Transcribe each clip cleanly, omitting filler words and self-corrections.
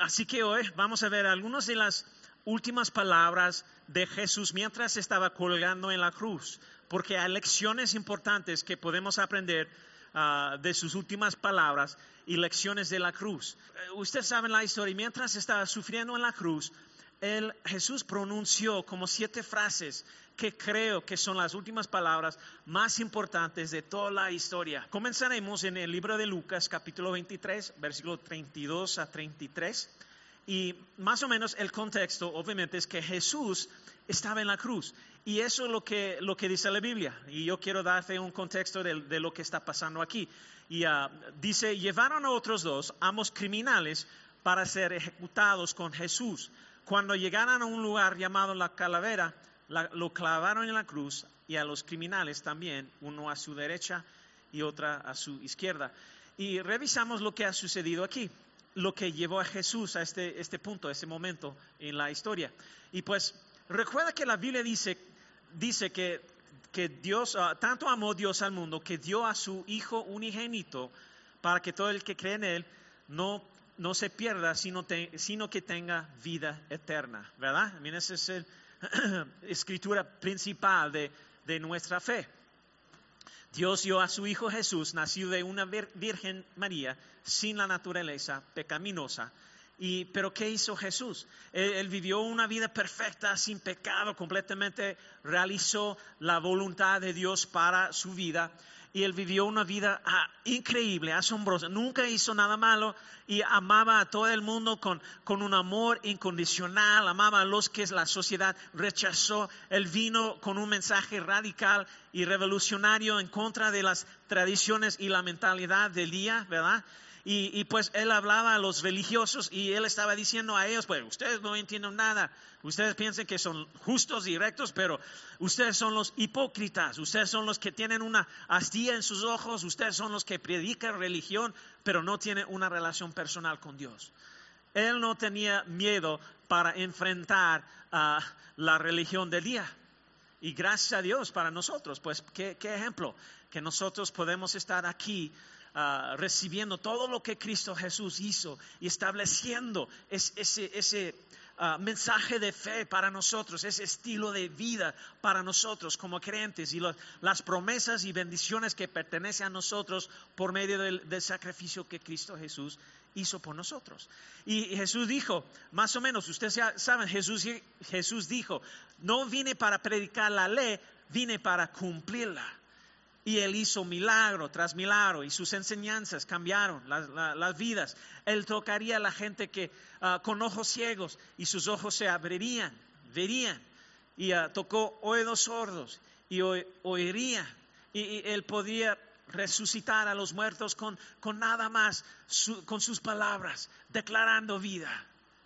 Así que hoy vamos a ver algunas de las últimas palabras de Jesús mientras estaba colgando en la cruz, porque hay lecciones importantes que podemos aprender de sus últimas palabras y lecciones de la cruz. Ustedes saben la historia, mientras estaba sufriendo en la cruz, Jesús pronunció como 7 frases que creo que son las últimas palabras más importantes de toda la historia. Comenzaremos en el libro de Lucas, capítulo 23, versículo 32 a 33. Y más o menos el contexto, obviamente, es que Jesús estaba en la cruz. Y eso es lo que dice la Biblia. Y yo quiero darte un contexto de lo que está pasando aquí. Y dice, llevaron a otros 2, ambos criminales, para ser ejecutados con Jesús. Cuando llegaron a un lugar llamado la Calavera, lo clavaron en la cruz, y a los criminales también, uno a su derecha y otra a su izquierda. Y revisamos lo que ha sucedido aquí, lo que llevó a Jesús a este punto, a este momento en la historia. Y pues recuerda que la Biblia dice que Dios, tanto amó Dios al mundo, que dio a su Hijo unigénito, para que todo el que cree en Él no se pierda, sino que tenga vida eterna, ¿verdad? I mean, esa es la escritura principal de nuestra fe. Dios dio a su Hijo Jesús, nacido de una Virgen María, sin la naturaleza pecaminosa. Pero ¿qué hizo Jesús? Él vivió una vida perfecta, sin pecado, completamente realizó la voluntad de Dios para su vida. Y él vivió una vida increíble, asombrosa. Nunca hizo nada malo y amaba a todo el mundo con un amor incondicional. Amaba a los que la sociedad rechazó. Él vino con un mensaje radical y revolucionario en contra de las tradiciones y la mentalidad del día, ¿verdad? Y pues él hablaba a los religiosos y él estaba diciendo a ellos, pues ustedes no entienden nada, ustedes piensan que son justos y rectos, pero ustedes son los hipócritas, ustedes son los que tienen una astilla en sus ojos, ustedes son los que predican religión, pero no tienen una relación personal con Dios. Él no tenía miedo para enfrentar la religión del día. Y gracias a Dios para nosotros, pues qué ejemplo, que nosotros podemos estar aquí recibiendo todo lo que Cristo Jesús hizo y estableciendo ese mensaje de fe para nosotros, ese estilo de vida para nosotros como creyentes y las promesas y bendiciones que pertenecen a nosotros por medio del sacrificio que Cristo Jesús hizo por nosotros. Y Jesús dijo, más o menos, ustedes ya saben, Jesús dijo, no vine para predicar la ley, vine para cumplirla. Y él hizo milagro tras milagro y sus enseñanzas cambiaron las vidas. Él tocaría a la gente que con ojos ciegos y sus ojos se abrirían, verían. Y tocó oídos sordos y oirían. Y él podía resucitar a los muertos con nada más, con sus palabras, declarando vida.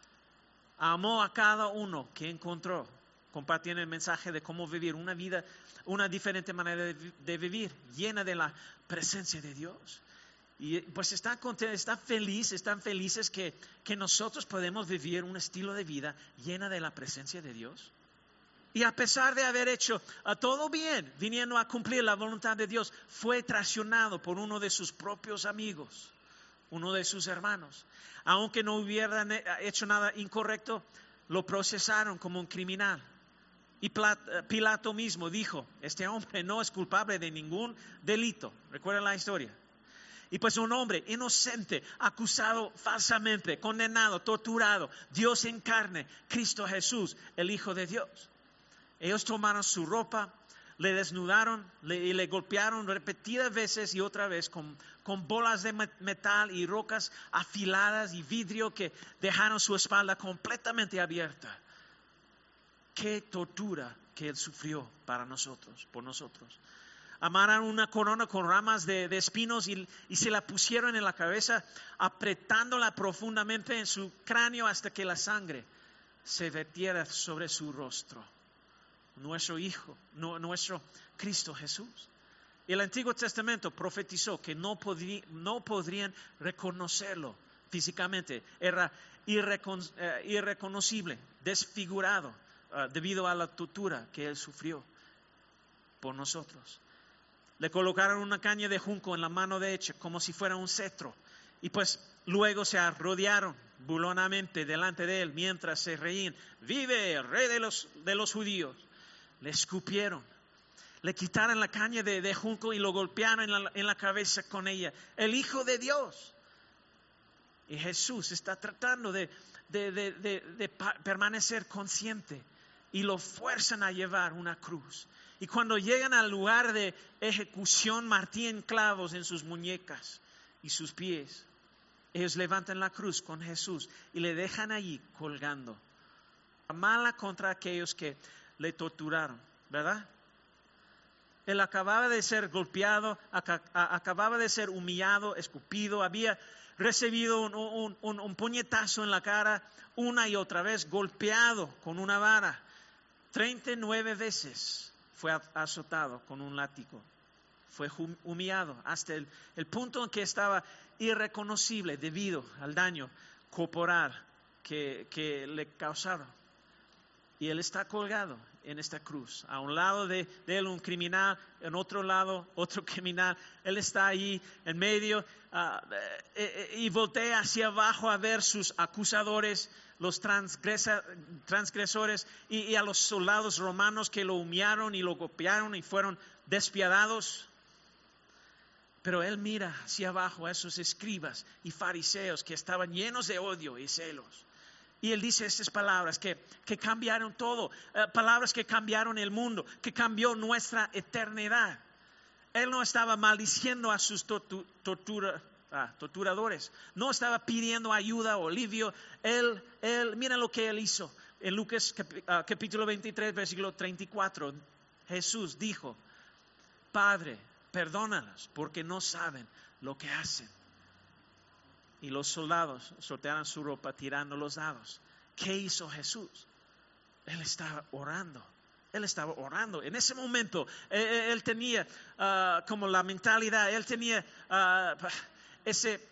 Amó a cada uno que encontró, compartiendo el mensaje de cómo vivir una vida, una diferente manera de vivir, llena de la presencia de Dios. Y pues están felices que nosotros podemos vivir un estilo de vida llena de la presencia de Dios. Y a pesar de haber hecho todo bien, viniendo a cumplir la voluntad de Dios, fue traicionado por uno de sus propios amigos, uno de sus hermanos. Aunque no hubieran hecho nada incorrecto, lo procesaron como un criminal. Y Pilato mismo dijo, este hombre no es culpable de ningún delito. ¿Recuerdan la historia? Y pues un hombre inocente, acusado falsamente, condenado, torturado, Dios en carne, Cristo Jesús, el Hijo de Dios. Ellos tomaron su ropa, le desnudaron y le golpearon repetidas veces y otra vez con bolas de metal y rocas afiladas y vidrio que dejaron su espalda completamente abierta. Qué tortura que él sufrió para nosotros, por nosotros. Amarraron una corona con ramas de espinos y se la pusieron en la cabeza, apretándola profundamente en su cráneo hasta que la sangre se vertiera sobre su rostro. Nuestro Hijo, nuestro Cristo Jesús. El Antiguo Testamento profetizó que no podrían reconocerlo físicamente. Era irreconocible, desfigurado, debido a la tortura que él sufrió por nosotros. Le colocaron una caña de junco en la mano derecha como si fuera un cetro y pues luego se arrodillaron burlonamente delante de él mientras se reían. ¡Vive el rey de los judíos! Le escupieron. Le quitaron la caña de junco y lo golpearon en la cabeza con ella. El Hijo de Dios. Y Jesús está tratando de permanecer consciente. Y lo fuerzan a llevar una cruz. Y cuando llegan al lugar de ejecución, martillan clavos en sus muñecas y sus pies. Ellos levantan la cruz con Jesús y le dejan allí colgando. Mala contra aquellos que le torturaron, ¿verdad? Él acababa de ser golpeado, acababa de ser humillado, escupido, había recibido un puñetazo en la cara una y otra vez, golpeado con una vara. 39 veces fue azotado con un látigo. Fue humillado hasta el punto en que estaba irreconocible debido al daño corporal que le causaron. Y él está colgado en esta cruz. A un lado de él un criminal, en otro lado otro criminal. Él está ahí en medio y voltea hacia abajo a ver sus acusadores, los transgresores y a los soldados romanos que lo humillaron y lo golpearon y fueron despiadados. Pero él mira hacia abajo a esos escribas y fariseos que estaban llenos de odio y celos. Y él dice estas palabras que cambiaron todo, palabras que cambiaron el mundo, que cambió nuestra eternidad. Él no estaba maldiciendo a sus torturadores, no estaba pidiendo ayuda o alivio. Mira lo que él hizo. En Lucas capítulo 23, versículo 34, Jesús dijo: Padre, perdónalos porque no saben lo que hacen. Y los soldados sortearon su ropa tirando los dados. ¿Qué hizo Jesús? Él estaba orando. Él estaba orando. En ese momento, él tenía como la mentalidad, él tenía ese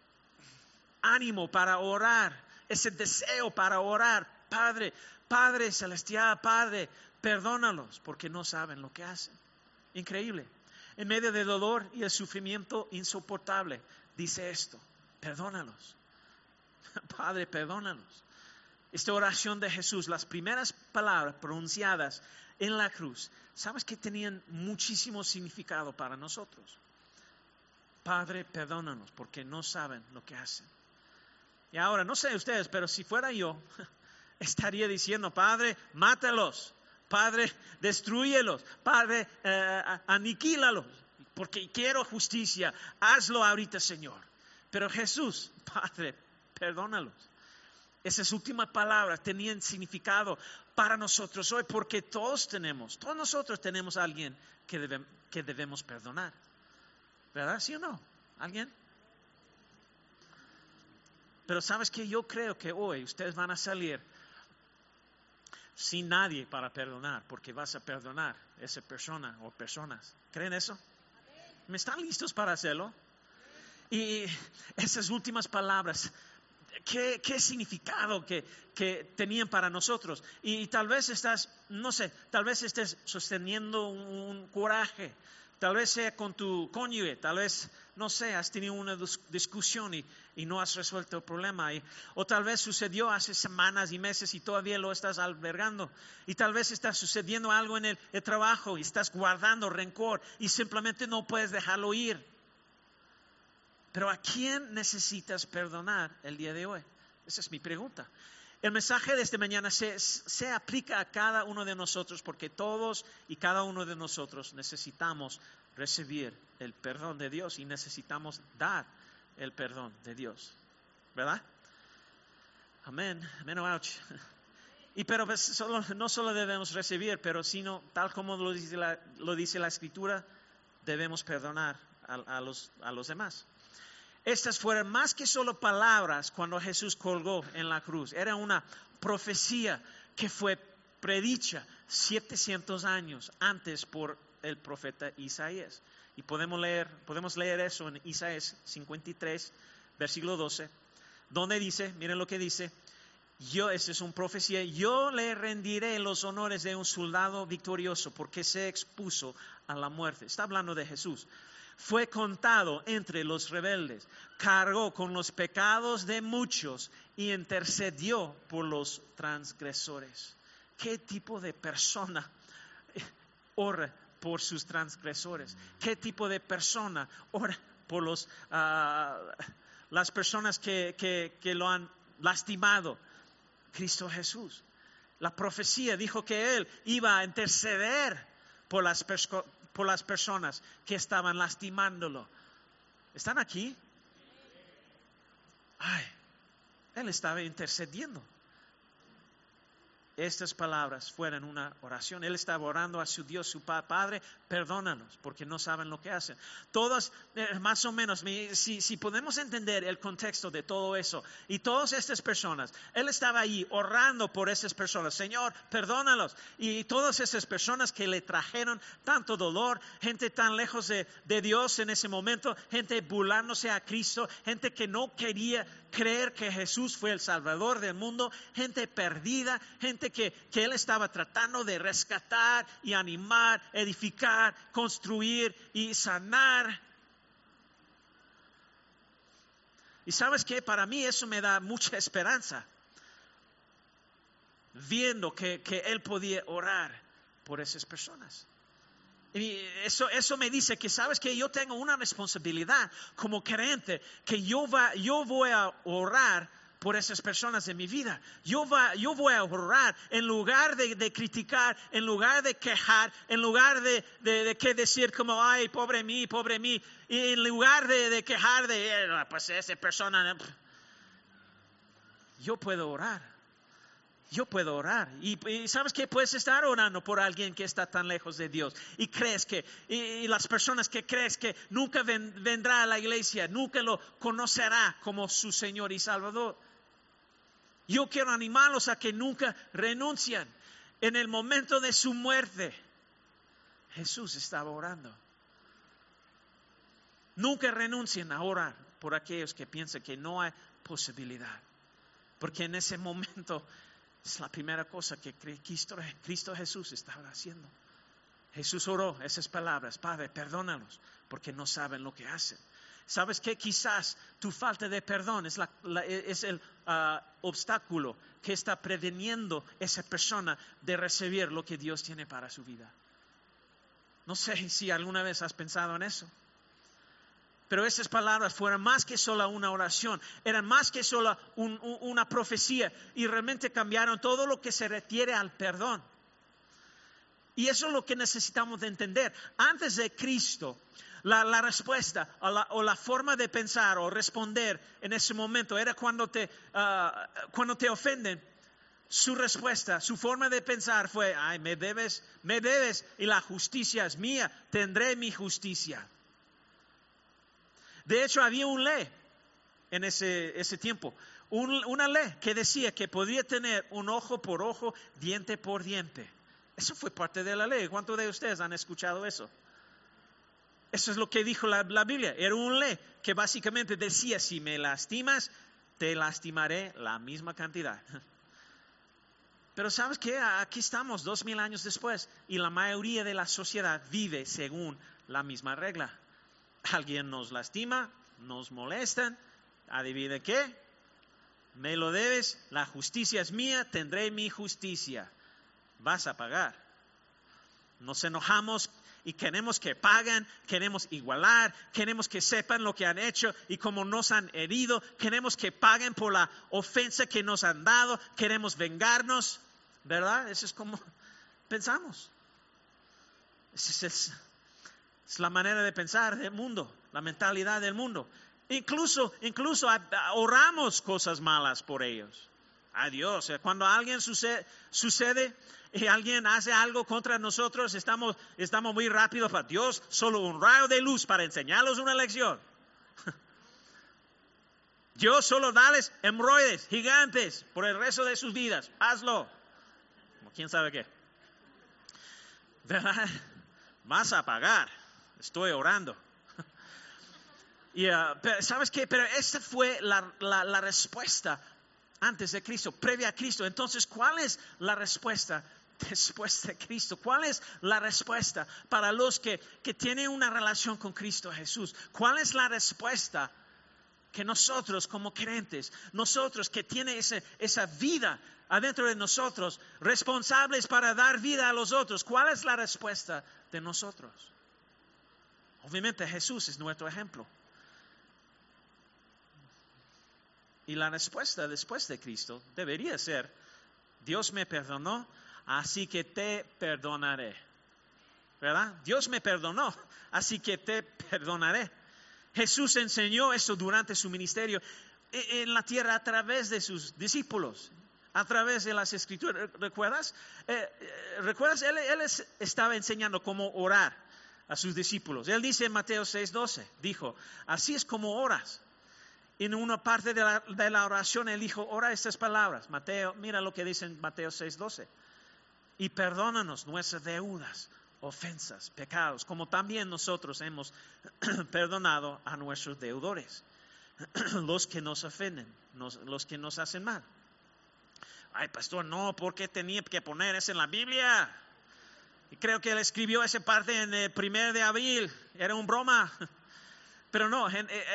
ánimo para orar, ese deseo para orar. Padre celestial, Padre, perdónalos porque no saben lo que hacen. Increíble. En medio del dolor y el sufrimiento insoportable, dice esto: perdónalos. Padre, perdónalos. Esta oración de Jesús, las primeras palabras pronunciadas en la cruz, ¿sabes que tenían muchísimo significado para nosotros? Padre, perdónanos porque no saben lo que hacen. Y ahora, no sé ustedes, pero si fuera yo, estaría diciendo: Padre, mátalos. Padre, destrúyelos. Padre, aniquílalos. Porque quiero justicia. Hazlo ahorita, Señor. Pero Jesús: Padre, perdónalos. Esas últimas palabras tenían significado para nosotros hoy, porque todos nosotros tenemos a alguien que debemos perdonar. ¿Verdad? ¿Sí o no? ¿Alguien? Pero ¿sabes qué? Yo creo que hoy ustedes van a salir sin nadie para perdonar, porque vas a perdonar a esa persona o personas. ¿Creen eso? ¿Me están listos para hacerlo? Y esas últimas palabras, ¿qué significado que tenían para nosotros? Y tal vez tal vez estés sosteniendo un coraje, tal vez sea con tu cónyuge, tal vez, no sé, has tenido una discusión y no has resuelto el problema. O tal vez sucedió hace semanas y meses y todavía lo estás albergando. Y tal vez está sucediendo algo en el trabajo y estás guardando rencor y simplemente no puedes dejarlo ir. Pero ¿a quién necesitas perdonar el día de hoy? Esa es mi pregunta. El mensaje de esta mañana se aplica a cada uno de nosotros, porque todos y cada uno de nosotros necesitamos recibir el perdón de Dios y necesitamos dar el perdón de Dios. ¿Verdad? Amén. Amén. Ouch. Pero pues, no solo debemos recibir, pero sino, tal como lo dice la Escritura, debemos perdonar a los demás. Estas fueron más que solo palabras cuando Jesús colgó en la cruz. Era una profecía que fue predicha 700 años antes por el profeta Isaías. Y podemos leer eso en Isaías 53, versículo 12, donde dice, miren lo que dice: esa es una profecía: yo le rendiré los honores de un soldado victorioso porque se expuso a la muerte. Está hablando de Jesús. fue contado entre los rebeldes, cargó con los pecados de muchos y intercedió por los transgresores. ¿Qué tipo de persona ora por sus transgresores? ¿Qué tipo de persona ora por las personas que lo han lastimado? Cristo Jesús. La profecía dijo que Él iba a interceder por las personas que estaban lastimándolo. ¿Están aquí? Ay, Él estaba intercediendo. Estas palabras fueron una oración. Él estaba orando a su Dios, su Padre, perdónanos, porque no saben lo que hacen. Todos, más o menos, si podemos entender el contexto de todo eso, y todas estas personas, Él estaba ahí orando por esas personas. Señor, perdónalos. Y todas esas personas que le trajeron tanto dolor, gente tan lejos de Dios en ese momento, gente burlándose a Cristo, gente que no quería creer que Jesús fue el Salvador del mundo, gente perdida, gente que Él estaba tratando de rescatar y animar, edificar, construir y sanar. Y sabes que para mí eso me da mucha esperanza, viendo que Él podía orar por esas personas. Y eso me dice que sabes que yo tengo una responsabilidad como creyente, que yo voy a orar por esas personas en mi vida. Yo voy a orar en lugar de criticar, en lugar de quejar, en lugar de que decir como, ay, pobre mí, y en lugar de quejar pues esa persona, yo puedo orar. Yo puedo orar. Y sabes que puedes estar orando por alguien que está tan lejos de Dios. Y crees que, y las personas que crees que nunca vendrá a la iglesia, nunca lo conocerá como su Señor y Salvador. Yo quiero animarlos a que nunca renuncien. En el momento de su muerte, Jesús estaba orando. Nunca renuncien a orar por aquellos que piensan que no hay posibilidad. Porque en ese momento es la primera cosa que Cristo Jesús estaba haciendo. Jesús oró esas palabras: Padre, perdónalos, porque no saben lo que hacen. ¿Sabes qué? Quizás tu falta de perdón es el obstáculo que está preveniendo esa persona de recibir lo que Dios tiene para su vida. No sé si alguna vez has pensado en eso. Pero esas palabras fueron más que solo una oración, eran más que solo una profecía, y realmente cambiaron todo lo que se refiere al perdón. Y eso es lo que necesitamos de entender. Antes de Cristo, la respuesta o la forma de pensar o responder en ese momento era cuando te ofenden. Su respuesta, su forma de pensar fue: ay, me debes, y la justicia es mía, tendré mi justicia. De hecho, había una ley en ese tiempo, una ley que decía que podía tener un ojo por ojo, diente por diente. Eso fue parte de la ley. ¿Cuántos de ustedes han escuchado eso? Eso es lo que dijo la Biblia. Era una ley que básicamente decía: si me lastimas, te lastimaré la misma cantidad. Pero ¿sabes qué? Aquí estamos 2000 años después y la mayoría de la sociedad vive según la misma regla. Alguien nos lastima, nos molestan, ¿adivina qué? Me lo debes, la justicia es mía, tendré mi justicia. Vas a pagar. Nos enojamos y queremos que paguen, queremos igualar, queremos que sepan lo que han hecho y cómo nos han herido, queremos que paguen por la ofensa que nos han dado, queremos vengarnos, ¿verdad? Eso es como pensamos. Es la manera de pensar del mundo, la mentalidad del mundo. Incluso oramos cosas malas por ellos. Adiós. Cuando alguien sucede y alguien hace algo contra nosotros, estamos muy rápidos para Dios, solo un rayo de luz para enseñarles una lección. Dios solo dales hemorroides gigantes por el resto de sus vidas. Hazlo. ¿Quién sabe qué? ¿Verdad? Vas a pagar. Estoy orando. Y, ¿sabes qué? Pero esa fue la respuesta antes de Cristo, previa a Cristo. Entonces, ¿cuál es la respuesta después de Cristo? ¿Cuál es la respuesta para los que tienen una relación con Cristo Jesús? ¿Cuál es la respuesta que nosotros como creyentes, nosotros que tiene esa vida adentro de nosotros, responsables para dar vida a los otros, cuál es la respuesta de nosotros? Obviamente Jesús es nuestro ejemplo. Y la respuesta después de Cristo debería ser: Dios me perdonó, así que te perdonaré. ¿Verdad? Dios me perdonó, así que te perdonaré. Jesús enseñó eso durante su ministerio en la tierra a través de sus discípulos, a través de las Escrituras. ¿Recuerdas? ¿Recuerdas? Él estaba enseñando cómo orar a sus discípulos. Él dice en Mateo 6:12, dijo: así es como oras. En una parte de la oración él dijo: ora estas palabras. Mateo, mira lo que dice en Mateo 6:12. Y perdónanos nuestras deudas, ofensas, pecados, como también nosotros hemos perdonado a nuestros deudores, los que nos ofenden, los que nos hacen mal. Ay, pastor, no, ¿por qué tenía que poner eso en la Biblia? Y creo que él escribió esa parte en el 1 de abril, era un broma. Pero no,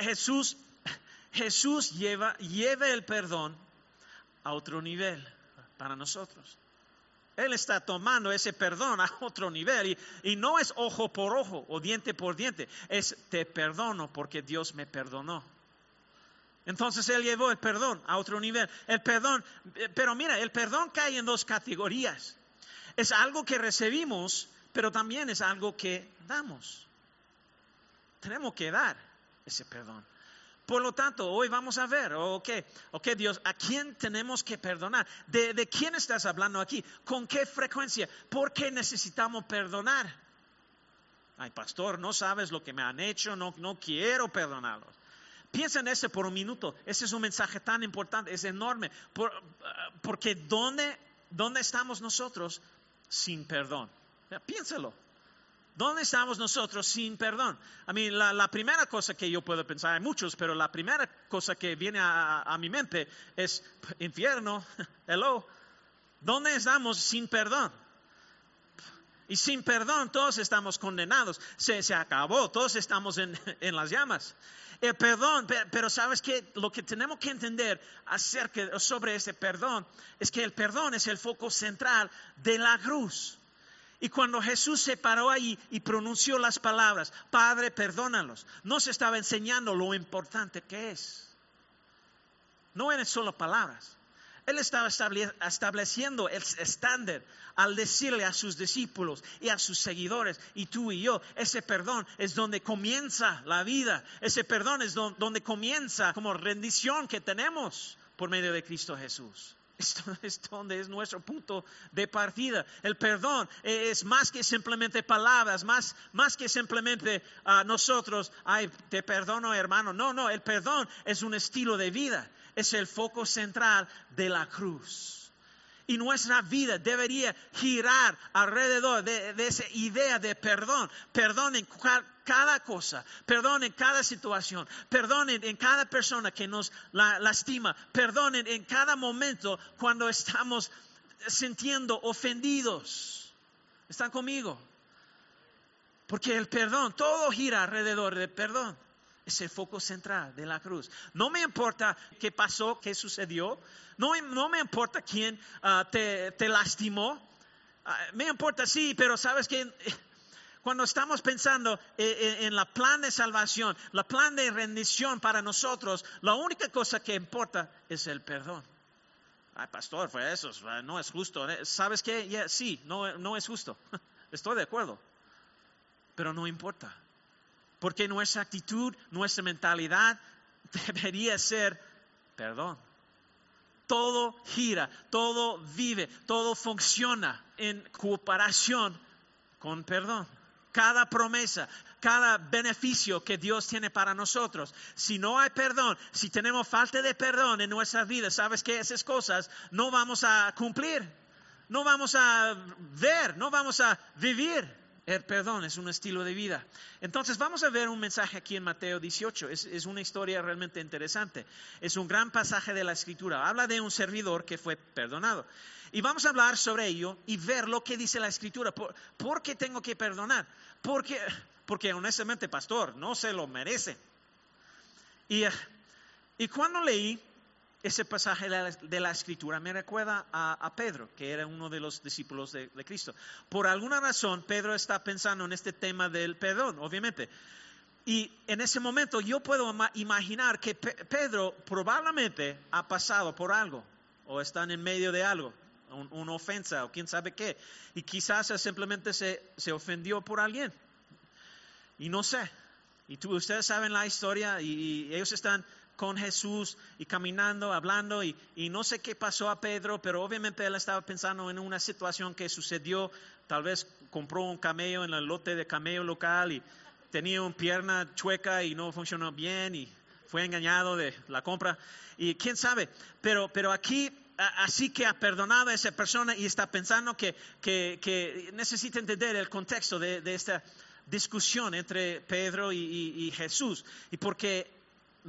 Jesús lleva el perdón a otro nivel para nosotros. Él está tomando ese perdón a otro nivel y no es ojo por ojo o diente por diente, es te perdono porque Dios me perdonó. Entonces Él llevó el perdón a otro nivel. El perdón, pero mira, el perdón cae en dos categorías. Es algo que recibimos, pero también es algo que damos. Tenemos que dar ese perdón. Por lo tanto, hoy vamos a ver, ok, Dios, ¿a quién tenemos que perdonar? ¿De quién estás hablando aquí? ¿Con qué frecuencia? ¿Por qué necesitamos perdonar? Ay, pastor, no sabes lo que me han hecho, no quiero perdonarlos. Piensa en eso por un minuto. Ese es un mensaje tan importante, es enorme. Porque ¿dónde estamos nosotros sin perdón? Piénsalo. ¿Dónde estamos nosotros sin perdón? A mí la primera cosa que yo puedo pensar, hay muchos, pero la primera cosa que viene a mi mente es infierno. Hello. ¿Dónde estamos sin perdón? Y sin perdón todos estamos condenados. Se acabó, todos estamos en las llamas. El perdón, pero ¿sabes qué? Lo que tenemos que entender sobre ese perdón es que el perdón es el foco central de la cruz. Y cuando Jesús se paró ahí y pronunció las palabras, Padre, perdónalos, nos estaba enseñando lo importante que es. No eran solo palabras. Él estaba estableciendo el estándar al decirle a sus discípulos y a sus seguidores, y tú y yo, ese perdón es donde comienza la vida. Ese perdón es donde comienza como rendición que tenemos por medio de Cristo Jesús. Esto es donde es nuestro punto de partida. El perdón es más que simplemente palabras, más que simplemente nosotros, ay, te perdono, hermano. No, el perdón es un estilo de vida. Es el foco central de la cruz. Y nuestra vida debería girar alrededor de esa idea de perdón. Perdón en cada cosa, perdón en cada situación, perdón en cada persona que nos lastima, perdón en cada momento cuando estamos sintiendo ofendidos. ¿Están conmigo? Porque el perdón, todo gira alrededor del perdón. Es el foco central de la cruz. No me importa qué pasó, qué sucedió. No me importa quién te lastimó. Me importa, sí, pero sabes que cuando estamos pensando en la plan de salvación, la plan de rendición para nosotros, la única cosa que importa es el perdón. Ay, pastor, fue eso, no es justo. ¿Sabes qué? Sí, no es justo. Estoy de acuerdo. Pero no importa. Porque nuestra actitud, nuestra mentalidad debería ser perdón. Todo gira, todo vive, todo funciona en cooperación con perdón. Cada promesa, cada beneficio que Dios tiene para nosotros. Si no hay perdón, si tenemos falta de perdón en nuestra vida, sabes que esas cosas no vamos a cumplir, no vamos a ver, no vamos a vivir. El perdón es un estilo de vida. Entonces vamos a ver un mensaje aquí en Mateo 18. Es una historia realmente interesante. Es un gran pasaje de la Escritura. Habla de un servidor que fue perdonado. Y vamos a hablar sobre ello y ver lo que dice la Escritura. ¿Por qué tengo que perdonar? Porque honestamente, pastor, no se lo merece. Y cuando leí ese pasaje de la Escritura me recuerda a Pedro, que era uno de los discípulos de Cristo. Por alguna razón, Pedro está pensando en este tema del perdón, obviamente. Y en ese momento yo puedo imaginar que Pedro probablemente ha pasado por algo, o está en medio de algo, una ofensa, o quién sabe qué. Y quizás simplemente se ofendió por alguien. Y no sé. Y ustedes saben la historia, y ellos están con Jesús y caminando, hablando, y no sé qué pasó a Pedro, pero obviamente él estaba pensando en una situación que sucedió. Tal vez compró un camello en el lote de camello local y tenía una pierna chueca y no funcionó bien y fue engañado de la compra. Y quién sabe, pero aquí así que ha perdonado a esa persona y está pensando que necesita entender el contexto de esta discusión entre Pedro y Jesús. Y porque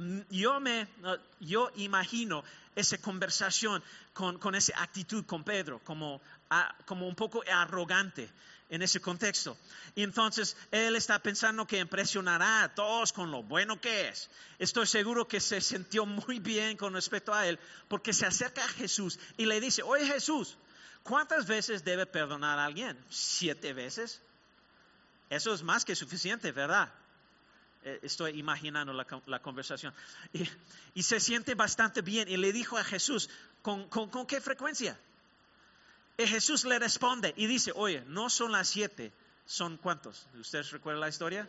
yo imagino esa conversación con esa actitud con Pedro, como un poco arrogante en ese contexto. Y entonces él está pensando que impresionará a todos con lo bueno que es. Estoy seguro que se sintió muy bien con respecto a él, porque se acerca a Jesús y le dice: oye Jesús, ¿cuántas veces debe perdonar a alguien? 7 veces. Eso es más que suficiente, ¿verdad? Estoy imaginando la conversación. Y se siente bastante bien. Y le dijo a Jesús: ¿con qué frecuencia? Y Jesús le responde y dice: oye, no son las 7, ¿son cuántos? ¿Ustedes recuerdan la historia?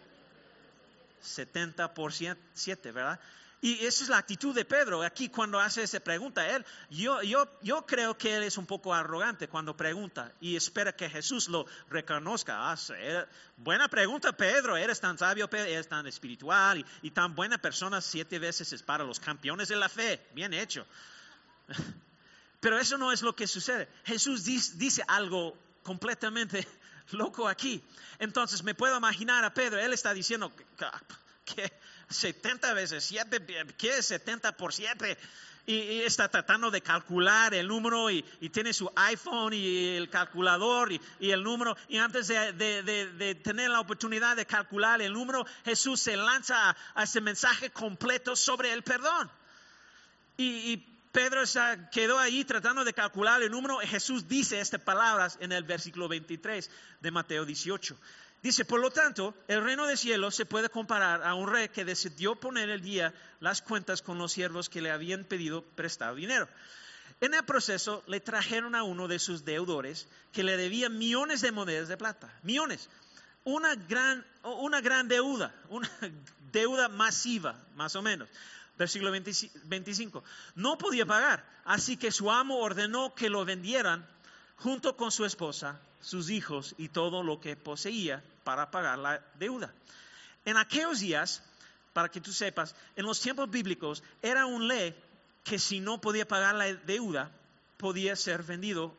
70 por 7, ¿verdad? Y esa es la actitud de Pedro aquí cuando hace esa pregunta. Yo creo que él es un poco arrogante cuando pregunta y espera que Jesús lo reconozca. Buena pregunta, Pedro, eres tan sabio, eres tan espiritual y tan buena persona. 7 veces es para los campeones de la fe. Bien hecho. Pero eso no es lo que sucede. Jesús dice algo completamente loco aquí. Entonces me puedo imaginar a Pedro. Él está diciendo que 70 veces 7, ¿qué es 70 por 7? Y está tratando de calcular el número y tiene su iPhone y el calculador y el número. Y antes de tener la oportunidad de calcular el número, Jesús se lanza a ese mensaje completo sobre el perdón. Y Pedro quedó ahí tratando de calcular el número. Jesús dice estas palabras en el versículo 23 de Mateo 18. Dice: por lo tanto, el reino de cielos se puede comparar a un rey que decidió poner al día las cuentas con los siervos que le habían pedido prestado dinero. En el proceso le trajeron a uno de sus deudores que le debía millones de monedas de plata. Millones. Una gran deuda, una deuda masiva, más o menos. Versículo 25. No podía pagar, así que su amo ordenó que lo vendieran junto con su esposa, sus hijos y todo lo que poseía para pagar la deuda. En aquellos días, para que tú sepas, en los tiempos bíblicos era una ley que si no podía pagar la deuda, podía ser vendido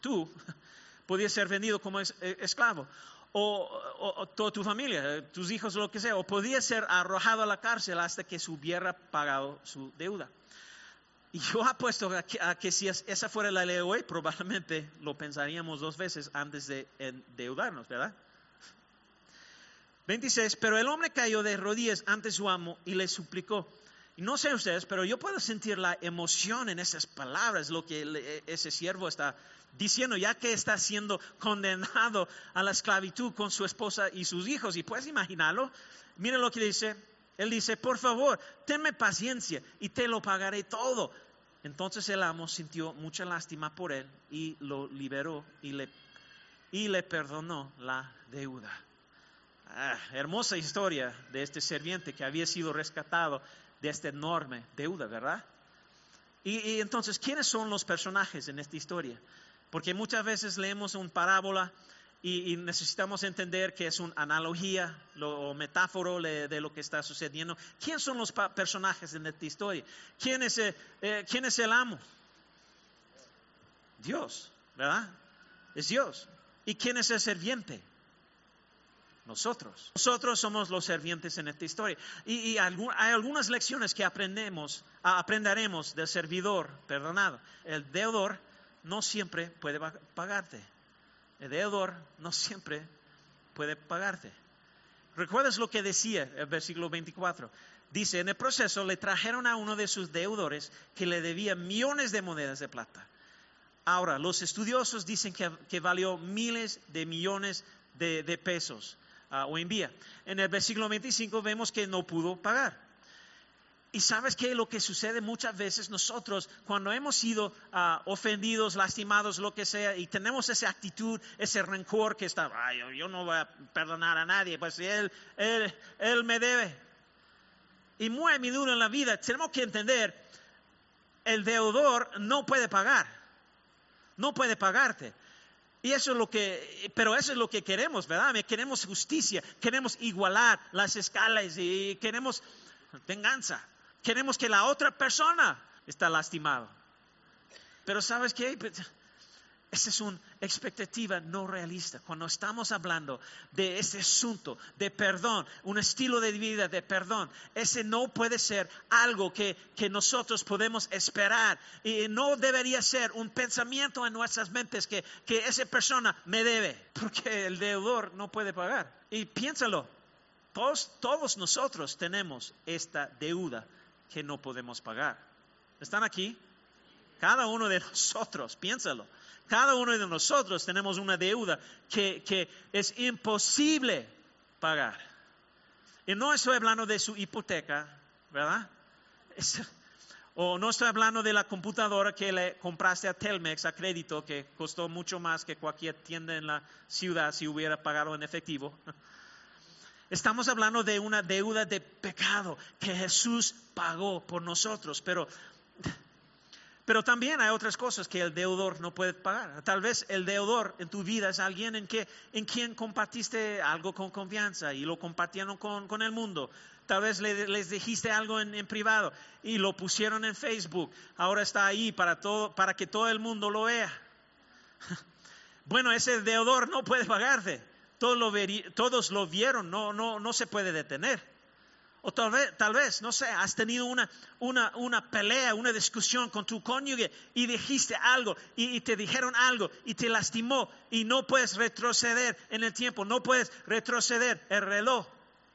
como esclavo. O toda tu familia, tus hijos, lo que sea, o podía ser arrojado a la cárcel hasta que se hubiera pagado su deuda. Y yo apuesto a que si esa fuera la ley hoy, probablemente lo pensaríamos 2 veces antes de endeudarnos, ¿verdad? 26, pero el hombre cayó de rodillas ante su amo y le suplicó. Y no sé ustedes, pero yo puedo sentir la emoción en esas palabras, lo que ese siervo está diciendo, ya que está siendo condenado a la esclavitud con su esposa y sus hijos. Y puedes imaginarlo. Miren lo que dice. Él dice: por favor, tenme paciencia y te lo pagaré todo. Entonces el amo sintió mucha lástima por él y lo liberó y le perdonó la deuda. Hermosa historia de este sirviente que había sido rescatado de esta enorme deuda, ¿verdad? Y entonces, ¿quiénes son los personajes en esta historia? Porque muchas veces leemos una parábola y necesitamos entender que es una analogía o metáfora de lo que está sucediendo. ¿Quiénes son los personajes en esta historia? ¿Quién es el amo? Dios, ¿verdad? Es Dios. ¿Y quién es el sirviente? nosotros. Nosotros somos los servientes en esta historia. Y hay algunas lecciones que aprenderemos del servidor perdonado. El deudor no siempre puede pagarte. El deudor no siempre puede pagarte. ¿Recuerdas lo que decía el versículo 24? Dice, en el proceso le trajeron a uno de sus deudores que le debía millones de monedas de plata. Ahora, los estudiosos dicen que valió miles de millones de pesos hoy en día. En el versículo 25 vemos que no pudo pagar. Y ¿sabes qué? Lo que sucede muchas veces nosotros, cuando hemos sido ofendidos, lastimados, lo que sea, y tenemos esa actitud, ese rencor que está, yo no voy a perdonar a nadie, pues él me debe. Y muy a menudo en la vida tenemos que entender, el deudor no puede pagar, no puede pagarte. Y eso es pero eso es lo que queremos, ¿verdad? Queremos justicia, queremos igualar las escalas y queremos venganza. Queremos que la otra persona está lastimado. Pero ¿sabes qué? Esa es una expectativa no realista. Cuando estamos hablando de ese asunto de perdón, un estilo de vida de perdón, ese no puede ser algo que nosotros podemos esperar. Y no debería ser un pensamiento en nuestras mentes que esa persona me debe, porque el deudor no puede pagar. Y piénsalo, todos nosotros tenemos esta deuda que no podemos pagar. ¿Están aquí? Cada uno de nosotros, piénsalo. Cada uno de nosotros tenemos una deuda que es imposible pagar. Y no estoy hablando de su hipoteca, ¿verdad? O no estoy hablando de la computadora que le compraste a Telmex a crédito, que costó mucho más que cualquier tienda en la ciudad si hubiera pagado en efectivo. Estamos hablando de una deuda de pecado que Jesús pagó por nosotros, pero también hay otras cosas que el deudor no puede pagar. Tal vez el deudor en tu vida es alguien en quien compartiste algo con confianza y lo compartieron con el mundo. Tal vez les dijiste algo en privado y lo pusieron en Facebook. Ahora está ahí para que todo el mundo lo vea. Bueno, ese deudor no puede pagarte. Todos lo vieron, no se puede detener. O tal vez, no sé, has tenido una pelea, una discusión con tu cónyuge y dijiste algo y te dijeron algo y te lastimó y no puedes retroceder en el tiempo, no puedes retroceder el reloj.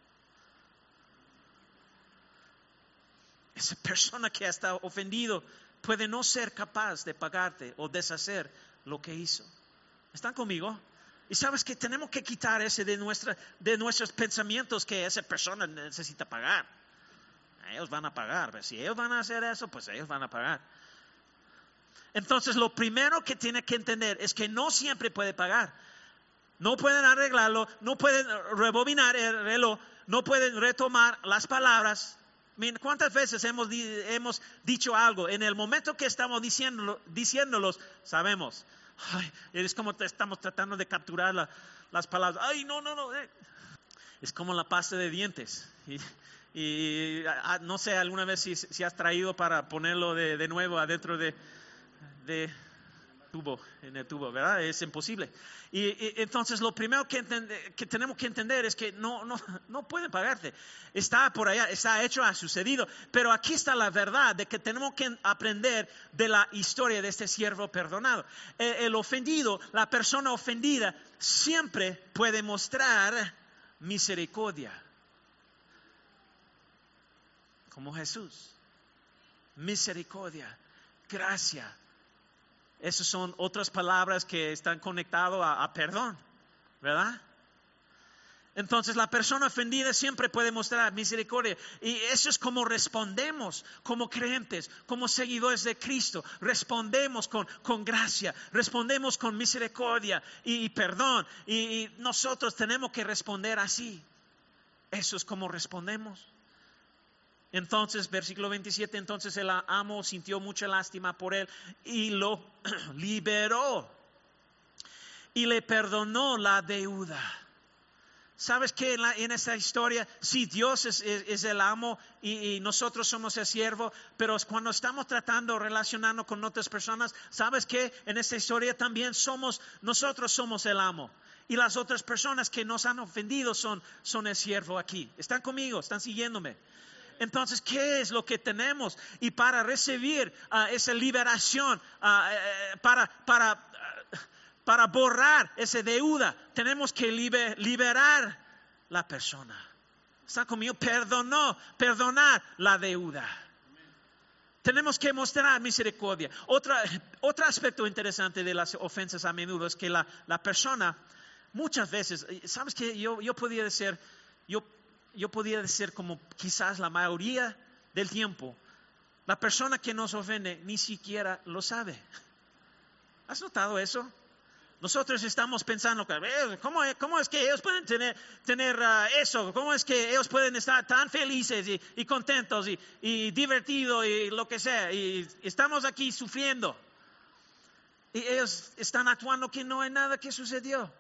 Esa persona que ha estado ofendido puede no ser capaz de pagarte o deshacer lo que hizo. ¿Están conmigo? Y sabes que tenemos que quitar ese de nuestros pensamientos que esa persona necesita pagar. Ellos van a pagar. Si ellos van a hacer eso, pues ellos van a pagar. Entonces lo primero que tiene que entender es que no siempre puede pagar. No pueden arreglarlo, no pueden rebobinar el reloj, no pueden retomar las palabras. ¿Cuántas veces hemos dicho algo? En el momento que estamos diciéndolos, sabemos. Es como estamos tratando de capturar las palabras. No. Es como la pasta de dientes. Y no sé alguna vez si has traído para ponerlo de nuevo adentro de en el tubo, ¿verdad? Es imposible. Y entonces lo primero que tenemos que entender es que no pueden pagarte. Está por allá, está hecho, ha sucedido. Pero aquí está la verdad de que tenemos que aprender de la historia de este siervo perdonado. El ofendido, la persona ofendida, siempre puede mostrar misericordia. Como Jesús. Misericordia, gracia. Esas son otras palabras que están conectadas a perdón, ¿verdad? Entonces la persona ofendida siempre puede mostrar misericordia. Y eso es como respondemos como creyentes, como seguidores de Cristo. Respondemos con gracia, respondemos con misericordia y perdón. Y nosotros tenemos que responder así. Eso es como respondemos. Entonces, versículo 27, entonces el amo sintió mucha lástima por él y lo liberó y le perdonó la deuda. ¿Sabes qué? En esta historia, sí, Dios es el amo y nosotros somos el siervo, pero cuando estamos tratando, relacionando con otras personas, ¿sabes qué? En esta historia también nosotros somos el amo. Y las otras personas que nos han ofendido son el siervo aquí. ¿Están conmigo? ¿Están siguiéndome? Entonces, ¿qué es lo que tenemos? Y para recibir esa liberación, para borrar esa deuda, tenemos que liberar la persona. ¿Está conmigo? Perdonar la deuda. Tenemos que mostrar misericordia. Otro aspecto interesante de las ofensas a menudo es que la persona, muchas veces, ¿sabes qué? Yo podría decir como quizás la mayoría del tiempo, la persona que nos ofende ni siquiera lo sabe. ¿Has notado eso? Nosotros estamos pensando, ¿cómo es que ellos pueden tener eso? ¿Cómo es que ellos pueden estar tan felices y contentos y divertidos y lo que sea? Y estamos aquí sufriendo. Y ellos están actuando que no hay nada que sucedió.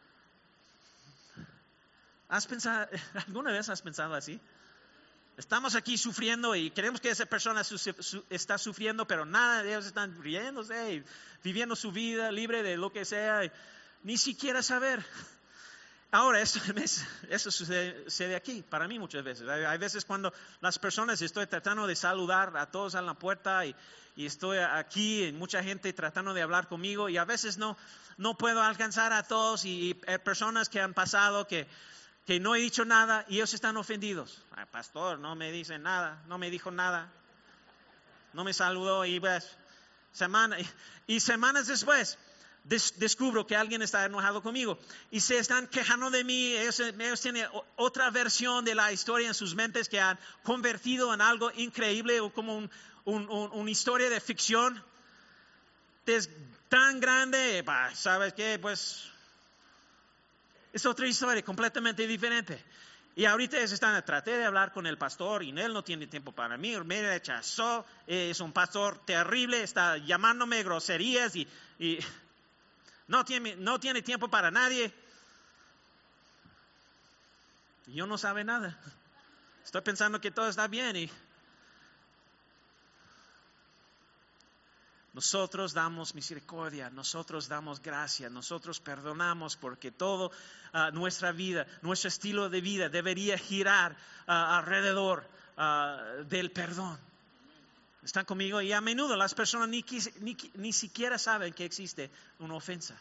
¿Alguna vez has pensado así? Estamos aquí sufriendo y creemos que esa persona está sufriendo, pero nada, ellos están riéndose y viviendo su vida libre de lo que sea, y ni siquiera saber. Ahora, eso sucede aquí, para mí muchas veces. Hay veces cuando las personas, estoy tratando de saludar a todos en la puerta y estoy aquí, y mucha gente tratando de hablar conmigo, y a veces no puedo alcanzar a todos, y hay personas que han pasado que no he dicho nada y ellos están ofendidos. Ay, pastor, no me dice nada, no me dijo nada, no me saludó, y pues semanas después descubro que alguien está enojado conmigo y se están quejando de mí. Ellos tienen otra versión de la historia en sus mentes que han convertido en algo increíble, o como una historia de ficción. Es tan grande, ¿sabes qué? Pues es otra historia completamente diferente. Y ahorita traté de hablar con el pastor y él no tiene tiempo para mí, me rechazó, es un pastor terrible, está llamándome groserías y no tiene tiempo para nadie. Y yo no sabe nada. Estoy pensando que todo está bien y nosotros damos misericordia, nosotros damos gracia, nosotros perdonamos, porque todo nuestra vida, nuestro estilo de vida debería girar alrededor del perdón. ¿Están conmigo? Y a menudo las personas ni siquiera saben que existe una ofensa.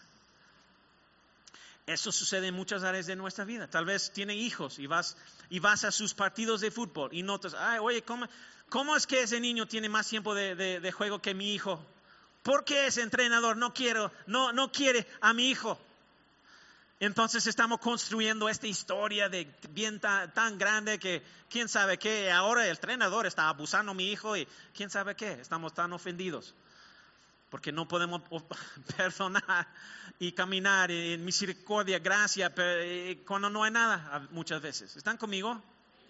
Eso sucede en muchas áreas de nuestra vida. Tal vez tiene hijos y vas a sus partidos de fútbol y notas, oye, ¿cómo es que ese niño tiene más tiempo de juego que mi hijo? ¿Por qué ese entrenador no quiere a mi hijo? Entonces estamos construyendo esta historia de bien tan grande que quién sabe qué. Ahora el entrenador está abusando a mi hijo y quién sabe qué. Estamos tan ofendidos porque no podemos perdonar y caminar en misericordia, gracia, cuando no hay nada muchas veces. ¿Están conmigo?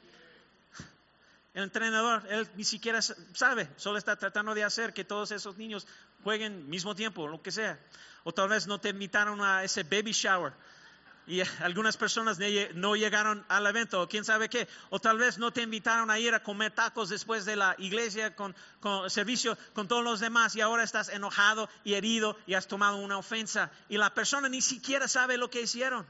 El entrenador, él ni siquiera sabe, solo está tratando de hacer que todos esos niños jueguen al mismo tiempo, lo que sea. O tal vez no te invitaron a ese baby shower y algunas personas no llegaron al evento, o quién sabe qué. O tal vez no te invitaron a ir a comer tacos después de la iglesia con servicio con todos los demás, y ahora estás enojado y herido y has tomado una ofensa y la persona ni siquiera sabe lo que hicieron.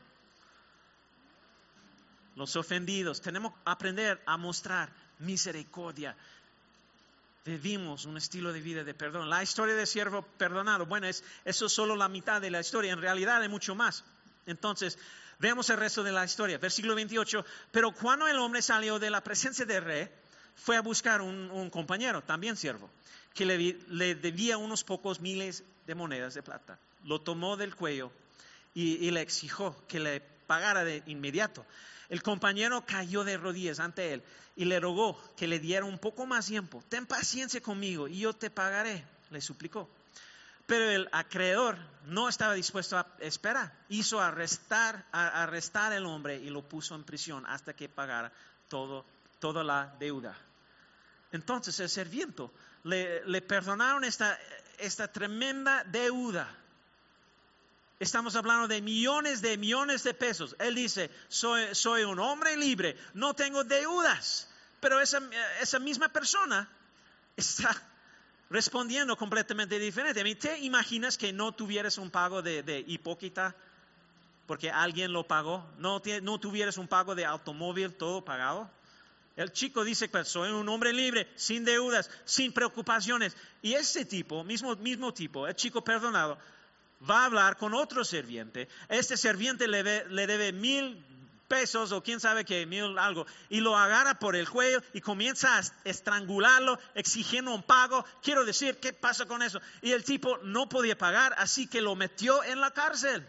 Los ofendidos, tenemos que aprender a mostrar misericordia. Vivimos un estilo de vida de perdón. La historia del siervo perdonado, bueno, eso es solo la mitad de la historia. En realidad hay mucho más. Entonces, veamos el resto de la historia. Versículo 28. Pero cuando el hombre salió de la presencia del rey, fue a buscar un compañero, también siervo, que le debía unos pocos miles de monedas de plata. Lo tomó del cuello y le exigió que le pagara de inmediato. El compañero cayó de rodillas ante él y le rogó que le diera un poco más tiempo. Ten paciencia conmigo y yo te pagaré, le suplicó. Pero el acreedor no estaba dispuesto a esperar. Hizo arrestar al hombre y lo puso en prisión hasta que pagara toda la deuda. Entonces el sirviente le perdonaron esta tremenda deuda. Estamos hablando de millones de pesos. Él dice, soy un hombre libre, no tengo deudas. Pero esa misma persona está respondiendo completamente diferente. ¿Te imaginas que no tuvieras un pago de hipócrita porque alguien lo pagó? ¿No tuvieras un pago de automóvil todo pagado? El chico dice que soy un hombre libre, sin deudas, sin preocupaciones. Y ese tipo, mismo tipo, el chico perdonado, va a hablar con otro sirviente. Este sirviente le debe 1,000 pesos o quién sabe qué, 1,000 algo. Y lo agarra por el cuello y comienza a estrangularlo, exigiendo un pago. Quiero decir, ¿qué pasa con eso? Y el tipo no podía pagar, así que lo metió en la cárcel.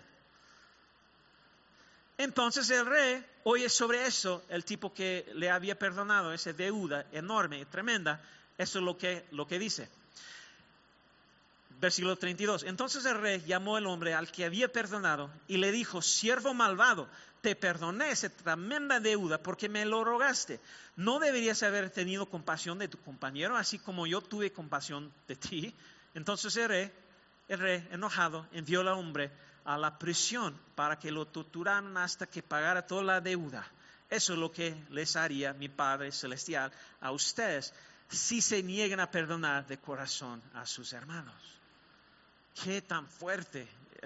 Entonces el rey oye sobre eso, el tipo que le había perdonado esa deuda enorme, tremenda. Eso es lo que dice. Versículo 32. Entonces el rey llamó al hombre al que había perdonado y le dijo, siervo malvado, te perdoné esa tremenda deuda porque me lo rogaste. ¿No deberías haber tenido compasión de tu compañero, así como yo tuve compasión de ti? Entonces el rey enojado, envió al hombre a la prisión para que lo torturaran hasta que pagara toda la deuda. Eso es lo que les haría mi Padre Celestial a ustedes si se niegan a perdonar de corazón a sus hermanos. Qué tan fuerte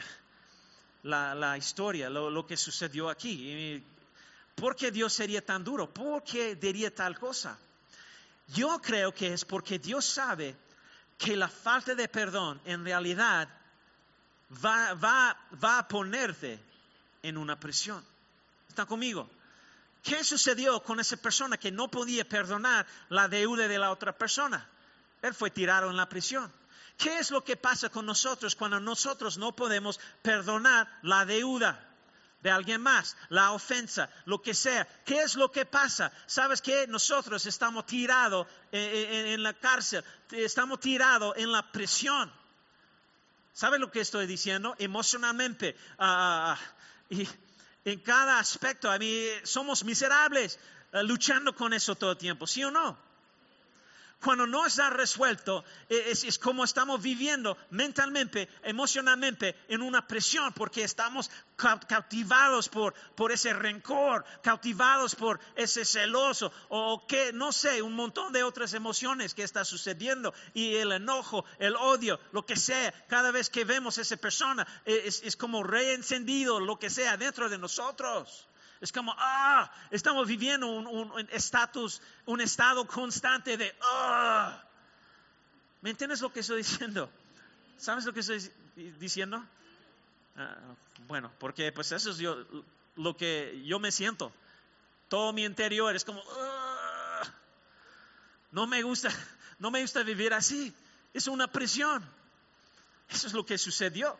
la historia, lo que sucedió aquí. ¿Por qué Dios sería tan duro? ¿Por qué diría tal cosa? Yo creo que es porque Dios sabe que la falta de perdón en realidad va a ponerte en una prisión. ¿Están conmigo? ¿Qué sucedió con esa persona que no podía perdonar la deuda de la otra persona? Él fue tirado en la prisión. ¿Qué es lo que pasa con nosotros cuando nosotros no podemos perdonar la deuda de alguien más, la ofensa, lo que sea? ¿Qué es lo que pasa? ¿Sabes qué? Nosotros estamos tirados en la cárcel, estamos tirados en la prisión. ¿Sabes lo que estoy diciendo? Emocionalmente y en cada aspecto. Somos miserables luchando con eso todo el tiempo, ¿sí o no? Cuando no está resuelto, es como estamos viviendo mentalmente, emocionalmente en una presión, porque estamos cautivados por ese rencor, cautivados por ese celoso, o que no sé, un montón de otras emociones que está sucediendo, y el enojo, el odio, lo que sea. Cada vez que vemos a esa persona, es como reencendido, lo que sea, dentro de nosotros. Es como, estamos viviendo un estado constante de, ¿Me entiendes lo que estoy diciendo? ¿Sabes lo que estoy diciendo? Bueno, porque pues eso es lo que yo me siento. Todo mi interior es como, no me gusta vivir así. Es una prisión. Eso es lo que sucedió.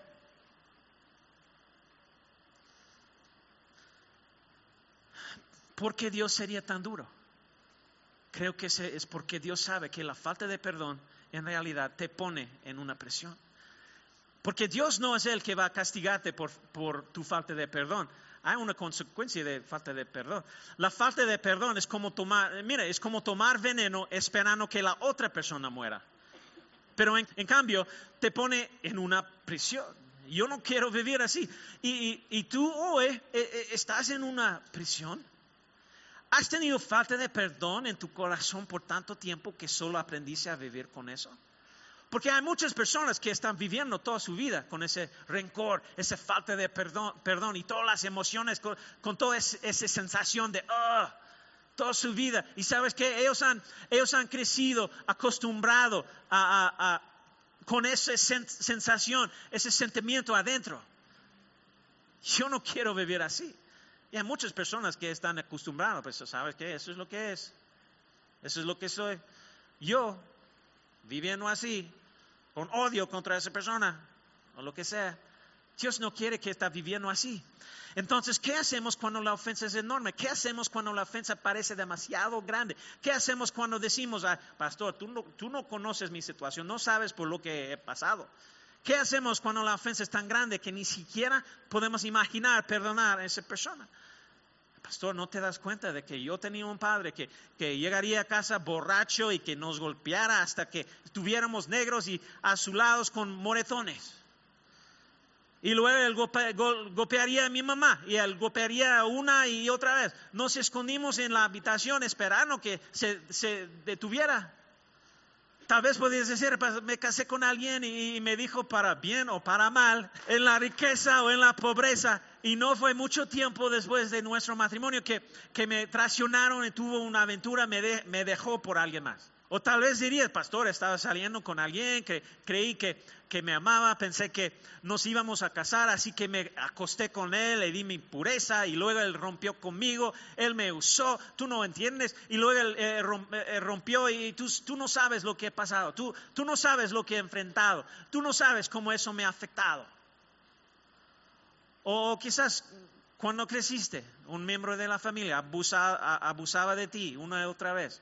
¿Por qué Dios sería tan duro? Creo que es porque Dios sabe que la falta de perdón en realidad te pone en una presión. Porque Dios no es el que va a castigarte por tu falta de perdón. Hay una consecuencia de falta de perdón. La falta de perdón es como tomar veneno esperando que la otra persona muera. Pero en cambio te pone en una prisión. Yo no quiero vivir así. Y tú hoy estás en una prisión. ¿Has tenido falta de perdón en tu corazón por tanto tiempo que solo aprendiste a vivir con eso? Porque hay muchas personas que están viviendo toda su vida con ese rencor, esa falta de perdón y todas las emociones, con toda esa sensación de toda su vida. Y sabes que ellos han crecido acostumbrados con esa sensación, ese sentimiento adentro. Yo no quiero vivir así. Y hay muchas personas que están acostumbradas, pues ¿sabes qué? Eso es lo que es. Eso es lo que soy. Yo, viviendo así, con odio contra esa persona, o lo que sea, Dios no quiere que esté viviendo así. Entonces, ¿qué hacemos cuando la ofensa es enorme? ¿Qué hacemos cuando la ofensa parece demasiado grande? ¿Qué hacemos cuando decimos, pastor, tú no conoces mi situación, no sabes por lo que he pasado? ¿Qué hacemos cuando la ofensa es tan grande que ni siquiera podemos imaginar perdonar a esa persona? Pastor, ¿no te das cuenta de que yo tenía un padre que llegaría a casa borracho y que nos golpeara hasta que estuviéramos negros y azulados con moretones? Y luego él golpearía a mi mamá y él golpearía una y otra vez. Nos escondimos en la habitación esperando que se detuviera. Tal vez podías decir, me casé con alguien y me dijo para bien o para mal, en la riqueza o en la pobreza. Y no fue mucho tiempo después de nuestro matrimonio que me traicionaron y tuvo una aventura, me dejó por alguien más. O tal vez diría, pastor, estaba saliendo con alguien que creí que me amaba, pensé que nos íbamos a casar, así que me acosté con él, le di mi pureza y luego él rompió conmigo, él me usó, tú no entiendes, y luego él rompió y tú no sabes lo que ha pasado, tú no sabes lo que he enfrentado, tú no sabes cómo eso me ha afectado. O quizás cuando creciste, un miembro de la familia abusaba de ti una y otra vez.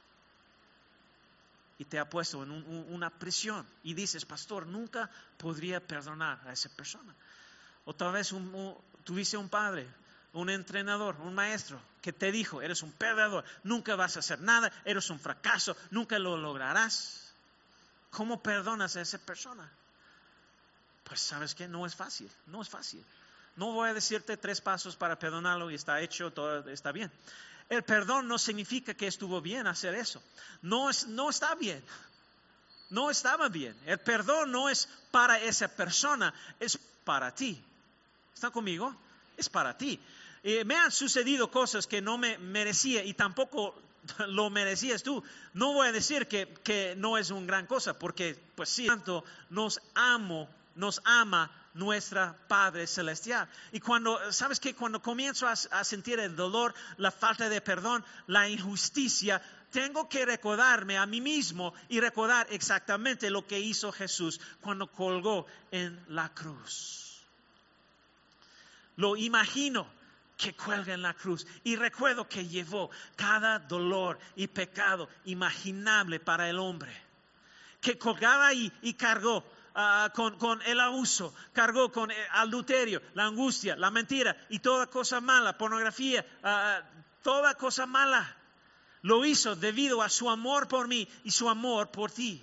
Y te ha puesto en una prisión. Y dices, pastor, nunca podría perdonar a esa persona. O tal vez tuviste un padre, un entrenador, un maestro que te dijo, eres un perdedor, nunca vas a hacer nada, eres un fracaso, nunca lo lograrás. ¿Cómo perdonas a esa persona? Pues sabes que no es fácil, no es fácil. No voy a decirte 3 pasos para perdonarlo y está hecho, todo está bien. El perdón no significa que estuvo bien hacer eso. No está bien. No estaba bien. El perdón no es para esa persona, es para ti. ¿Están conmigo? Es para ti. Me han sucedido cosas que no me merecía y tampoco lo merecías tú. No voy a decir que no es una gran cosa, porque pues sí, tanto nos ama nuestra Padre Celestial. Y ¿sabes qué? Cuando comienzo a sentir el dolor, la falta de perdón, la injusticia, tengo que recordarme a mí mismo y recordar exactamente lo que hizo Jesús cuando colgó en la cruz. Lo imagino que cuelga en la cruz y recuerdo que llevó cada dolor y pecado imaginable para el hombre. Que colgaba ahí y cargó con el abuso, cargó con el adulterio, la angustia, la mentira y toda cosa mala, pornografía, toda cosa mala. Lo hizo debido a su amor por mí y su amor por ti.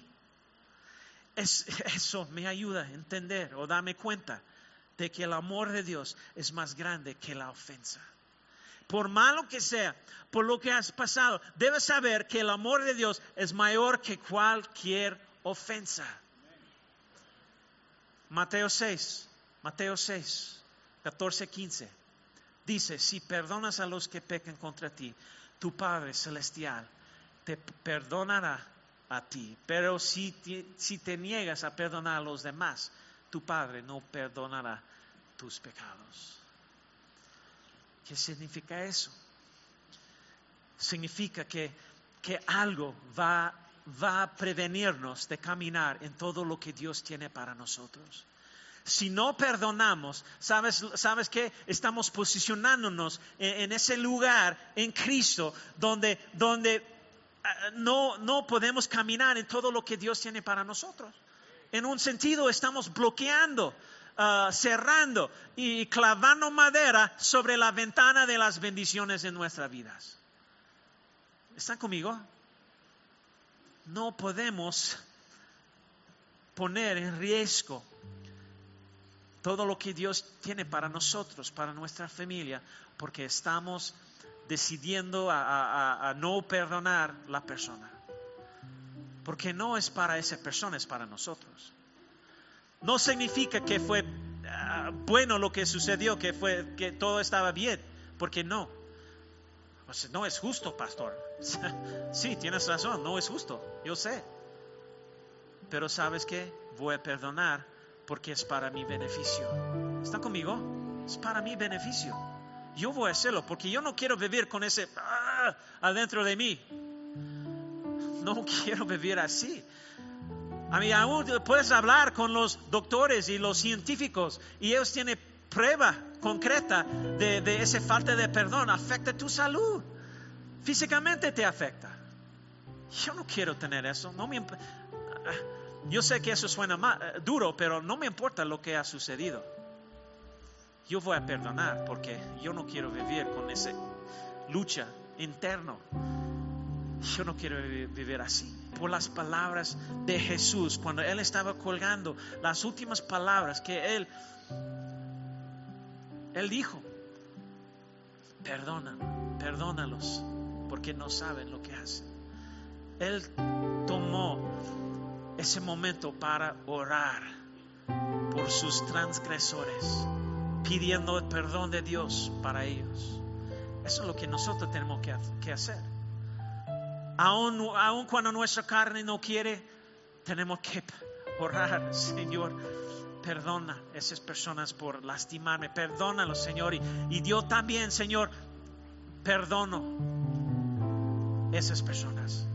Eso me ayuda a entender o darme cuenta de que el amor de Dios es más grande que la ofensa. Por malo que sea, por lo que has pasado, debes saber que el amor de Dios es mayor que cualquier ofensa. Mateo 6, 14, 15. Dice, si perdonas a los que pecan contra ti, tu Padre Celestial te perdonará a ti. Pero si te niegas a perdonar a los demás, tu Padre no perdonará tus pecados. ¿Qué significa eso? Significa que algo va a prevenirnos de caminar en todo lo que Dios tiene para nosotros. Si no perdonamos, ¿sabes qué? Estamos posicionándonos en ese lugar en Cristo donde no podemos caminar en todo lo que Dios tiene para nosotros. En un sentido estamos bloqueando, cerrando y clavando madera sobre la ventana de las bendiciones en nuestras vidas. ¿Están conmigo? No podemos poner en riesgo todo lo que Dios tiene para nosotros, para nuestra familia, porque estamos decidiendo a no perdonar la persona. Porque no es para esa persona, es para nosotros. No significa que fue bueno lo que sucedió, que todo estaba bien, porque no. O sea, no es justo, pastor. Sí, tienes razón, no es justo, yo sé. Pero ¿sabes qué? Voy a perdonar porque es para mi beneficio. ¿Están conmigo? Es para mi beneficio. Yo voy a hacerlo porque yo no quiero vivir con ese adentro de mí. No quiero vivir así. A mí aún puedes hablar con los doctores y los científicos y ellos tienen prueba concreta de esa falta de perdón. Afecta tu salud. Físicamente te afecta. Yo no quiero tener eso. Yo sé que eso suena duro, pero no me importa lo que ha sucedido. Yo voy a perdonar porque yo no quiero vivir con esa lucha interna. Yo no quiero vivir así. por las palabras de Jesús cuando Él estaba colgando, las últimas palabras que Él dijo: perdónalos porque no saben lo que hacen. Él tomó ese momento para orar por sus transgresores, pidiendo el perdón de Dios para ellos. Eso es lo que nosotros tenemos que hacer. Aun cuando nuestra carne no quiere, tenemos que orar: Señor, perdona a esas personas por lastimarme, perdónalos, Señor, y yo también, Señor, perdono a esas personas.